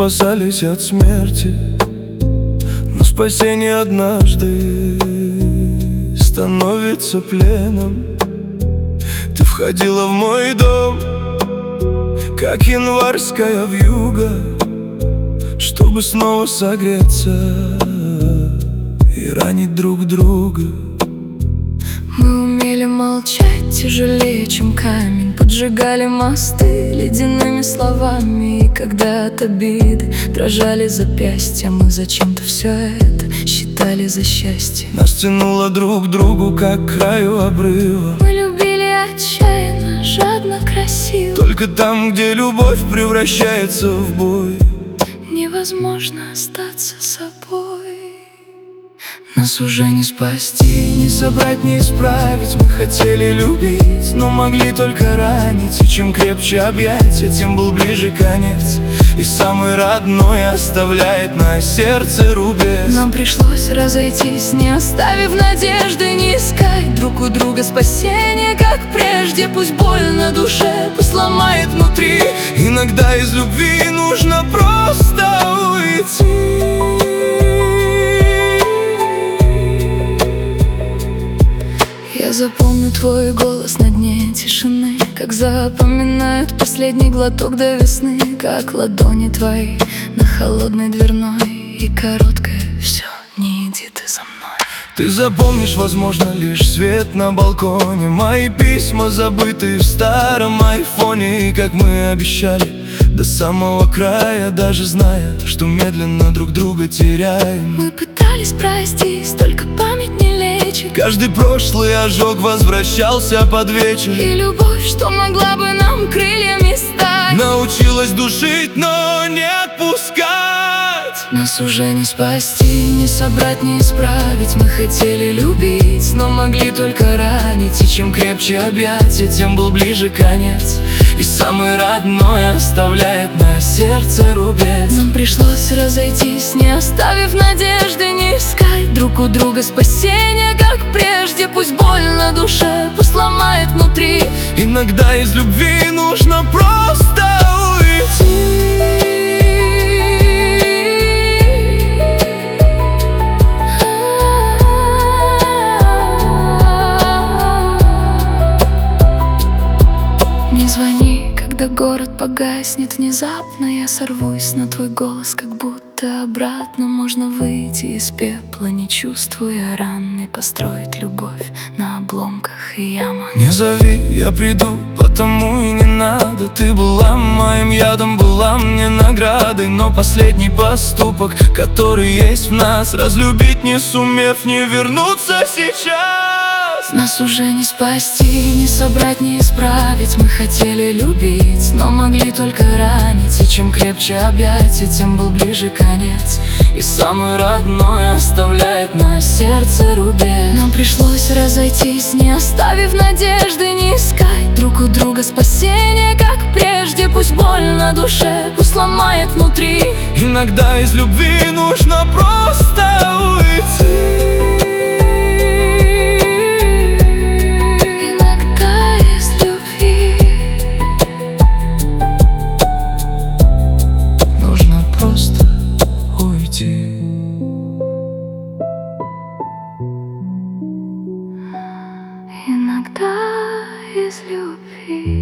спасались от смерти, но спасение однажды становится пленом. Ты входила в мой дом, как январская вьюга, чтобы снова согреться и ранить друг друга. Мы умели молчать тяжелее, чем камень, поджигали мосты ледяными словами. И когда от обиды дрожали запястья, мы зачем-то все это считали за счастье. Нас тянуло друг к другу, как к краю обрыва. Мы любили отчаянно, жадно, красиво. Только там, где любовь превращается в бой, невозможно остаться собой. Нас уже не спасти, не собрать, не исправить. Мы хотели любить, но могли только ранить. И чем крепче объятия, тем был ближе конец. И самый родной оставляет на сердце рубец. Нам пришлось разойтись, не оставив надежды, не искать друг у друга спасения, как прежде. Пусть боль на душе, пусть ломает внутри. Иногда из любви нужно просто уйти. Я запомню твой голос на дне тишины, как запоминают последний глоток до весны, как ладони твои на холодной дверной. И короткое все, не иди ты за мной. Ты запомнишь, возможно, лишь свет на балконе, мои письма, забытые в старом айфоне. И как мы обещали, до самого края, даже зная, что медленно друг друга теряем. Мы пытались простить, только память не лечит. Каждый прошлый ожог возвращался под вечер. И любовь, что могла бы нам крыльями стать, научилась душить, но не отпускать. Нас уже не спасти, не собрать, не исправить. Мы хотели любить, но могли только ранить. И чем крепче объятия, тем был ближе конец. И самый родной оставляет на сердце рубец. Нам пришлось разойтись, не оставив надежды, не искать друг у друга спасения, как прежде. Пусть боль на душе, пусть ломает внутри. Иногда из любви нужно просто уйти. Не звони, когда город погаснет внезапно. Я сорвусь на твой голос, как будто обратно можно выйти из пепла, не чувствуя ран, и построить любовь на обломках и ямах. Не зови, я приду, потому и не надо. Ты была моим ядом, была мне наградой. Но последний поступок, который есть в нас, разлюбить не сумев, не вернуться сейчас. Нас уже не спасти, не собрать, не исправить. Мы хотели любить, но могли только ранить. И чем крепче объятия, тем был ближе конец. И самый родной оставляет на сердце рубец. Нам пришлось разойтись, не оставив надежды, не искать друг у друга спасения, как прежде. Пусть боль на душе, пусть ломает внутри. Иногда из любви нужно просто уйти. Иногда из любви.